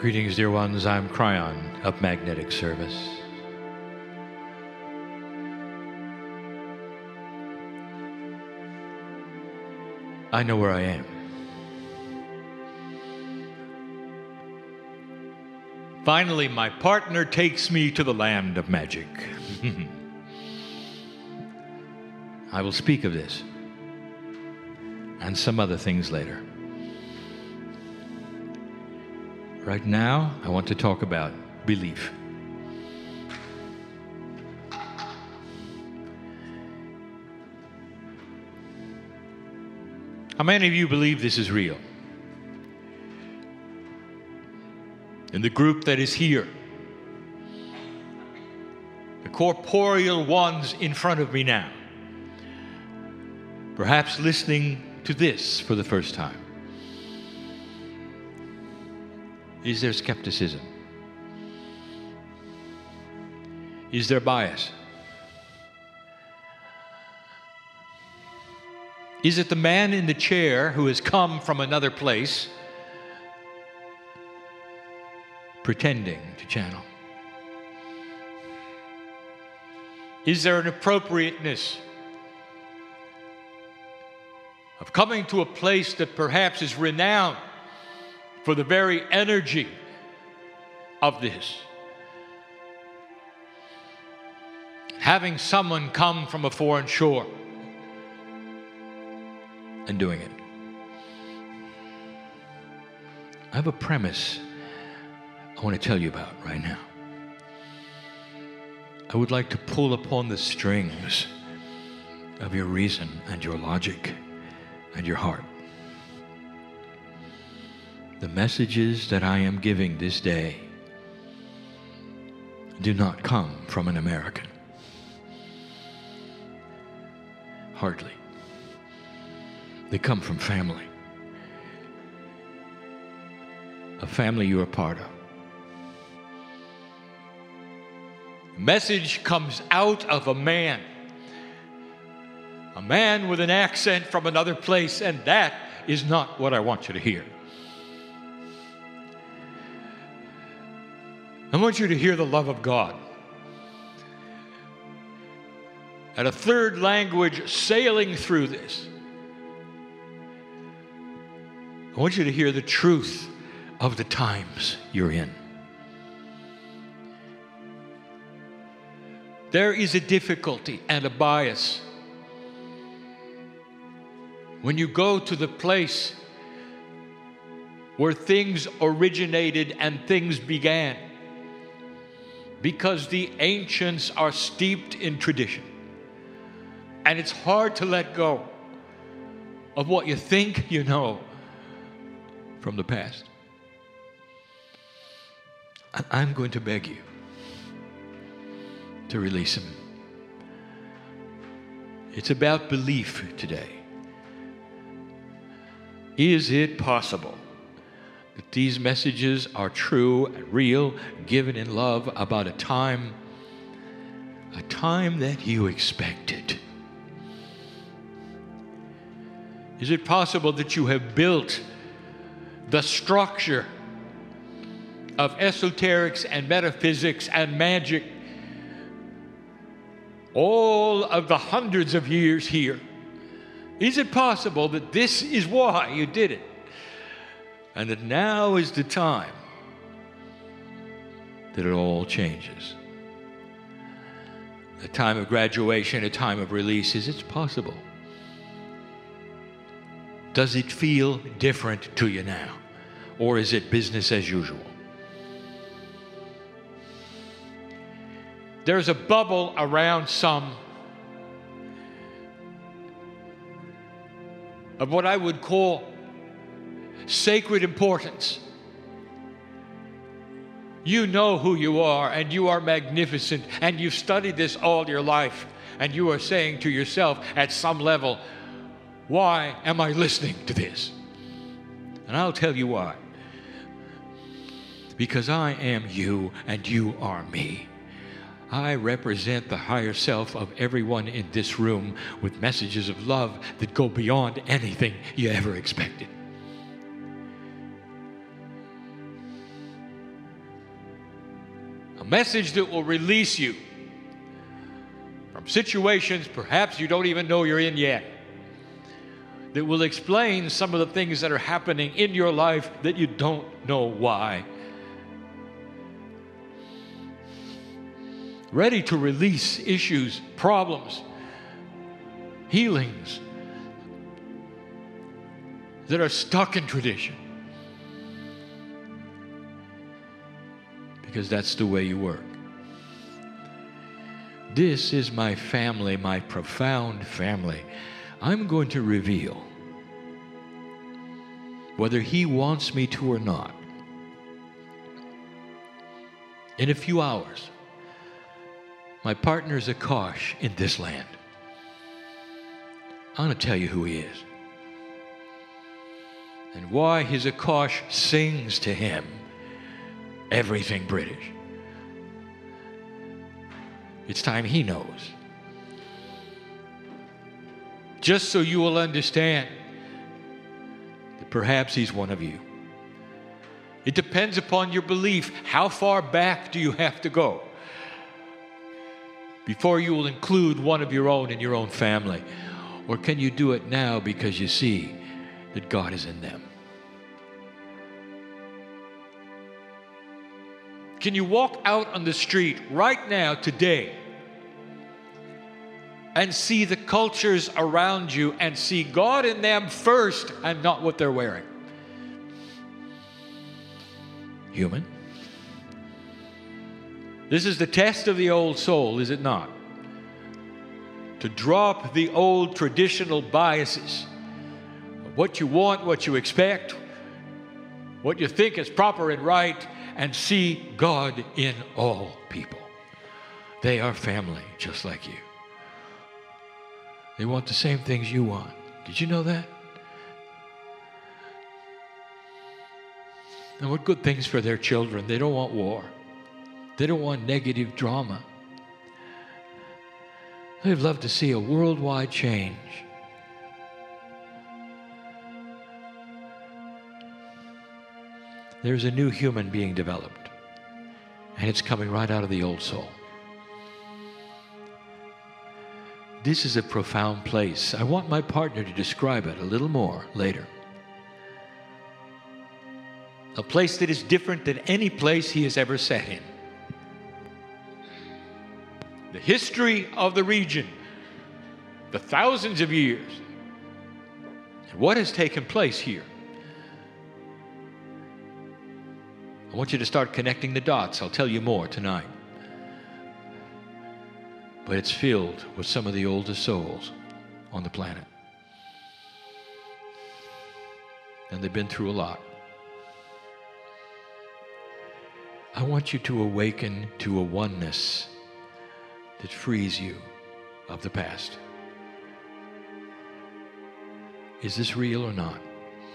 Greetings, dear ones. I'm Cryon of Magnetic Service. I know where I am. Finally, my partner takes me to the land of magic. I will speak of this and some other things later. Right now, I want to talk about belief. How many of you believe this is real? In the group that is here, the corporeal ones in front of me now, perhaps listening to this for the first time. Is there skepticism? Is there bias? Is it the man in the chair who has come from another place pretending to channel? Is there an appropriateness of coming to a place that perhaps is renowned for the very energy of this? Having someone come from a foreign shore and doing it. I have a premise I want to tell you about right now. I would like to pull upon the strings of your reason and your logic and your heart. The messages that I am giving this day do not come from an American. Hardly. They come from family. A family you are part of. The message comes out of a man with an accent from another place, and that is not what I want you to hear. I want you to hear the love of God. And a third language sailing through this. I want you to hear the truth of the times you're in. There is a difficulty and a bias when you go to the place where things originated and things began, because the ancients are steeped in tradition. And it's hard to let go of what you think you know from the past. I'm going to beg you to release them. It's about belief today. Is it possible that these messages are true and real, given in love about a time that you expected? Is it possible that you have built the structure of esoterics and metaphysics and magic all of the hundreds of years here? Is it possible that this is why you did it? And that now is the time that it all changes? A time of graduation, a time of release. Is it possible? Does it feel different to you now? Or is it business as usual? There's a bubble around some of what I would call sacred importance. You know who you are, and you are magnificent, and you've studied this all your life, and you are saying to yourself at some level, why am I listening to this? And I'll tell you why. Because I am you and you are me. I represent the higher self of everyone in this room with messages of love that go beyond anything you ever expected. message that will release you from situations perhaps you don't even know you're in yet, that will explain some of the things that are happening in your life that you don't know why. Ready to release issues, problems, healings that are stuck in tradition. Because that's the way you work. This is my family, my profound family. I'm going to reveal, whether He wants me to or not, in a few hours, my partner is Akash in this land. I'm going to tell you who he is and why his Akash sings to him everything British. It's time he knows. Just so you will understand that perhaps he's one of you. It depends upon your belief. How far back do you have to go before you will include one of your own in your own family? Or can you do it now because you see that God is in them? Can you walk out on the street right now, today, and see the cultures around you and see God in them first and not what they're wearing? Human. This is the test of the old soul, is it not? To drop the old traditional biases of what you want, what you expect, what you think is proper and right, and see God in all people. They are family just like you. They want the same things you want. Did you know that? And what good things for their children. They don't want war. They don't want negative drama. They'd love to see a worldwide change. There's a new human being developed, and it's coming right out of the old soul. This is a profound place. I want my partner to describe it a little more later. A place that is different than any place he has ever sat in. The history of the region, the thousands of years, and what has taken place here. I want you to start connecting the dots. I'll tell you more tonight. But it's filled with some of the oldest souls on the planet. And they've been through a lot. I want you to awaken to a oneness that frees you of the past. Is this real or not?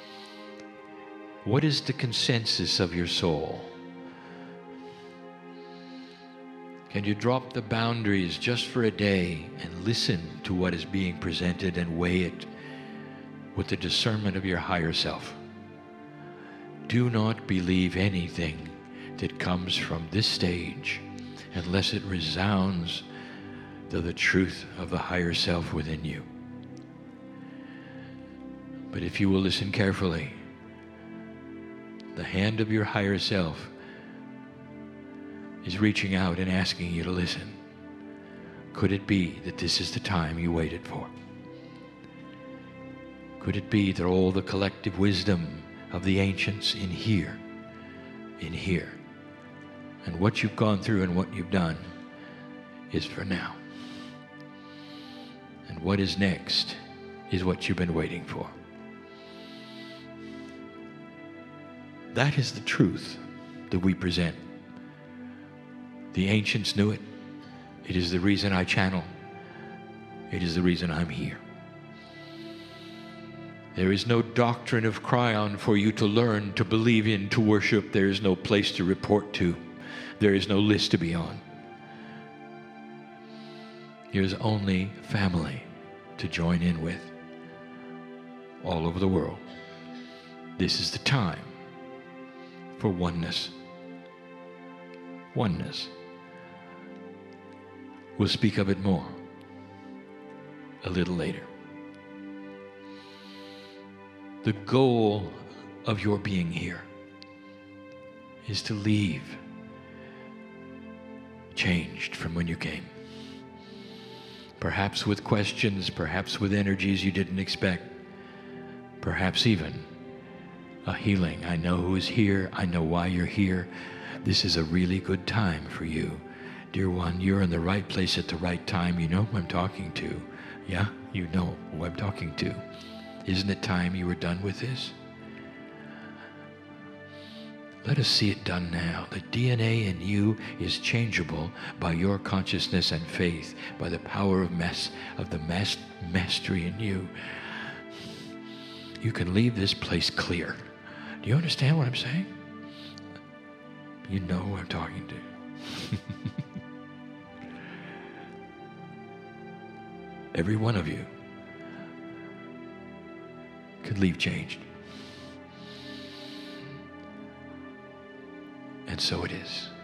What is the consensus of your soul? Can you drop the boundaries just for a day and listen to what is being presented and weigh it with the discernment of your higher self? Do not believe anything that comes from this stage unless it resounds to the truth of the higher self within you. But if you will listen carefully, the hand of your higher self is reaching out and asking you to listen. Could it be that this is the time you waited for? Could it be that all the collective wisdom of the ancients in here, and what you've gone through and what you've done is for now? And what is next is what you've been waiting for. That is the truth that we present. The ancients knew it. It is the reason I channel. It is the reason I'm here. There is no doctrine of Cryon for you to learn, to believe in, to worship. There is no place to report to. There is no list to be on. There's only family to join in with all over the world. This is the time for oneness. Oneness. We'll speak of it more a little later. The goal of your being here is to leave changed from when you came. Perhaps with questions, perhaps with energies you didn't expect, perhaps even a healing. I know who is here. I know why you're here. This is a really good time for you. Dear one, you're in the right place at the right time. You know who I'm talking to. Yeah, you know who I'm talking to. Isn't it time you were done with this? Let us see it done now. The DNA in you is changeable by your consciousness and faith, by the power of the mastery in you. You can leave this place clear. Do you understand what I'm saying? You know who I'm talking to. Every one of you could leave changed. And so it is.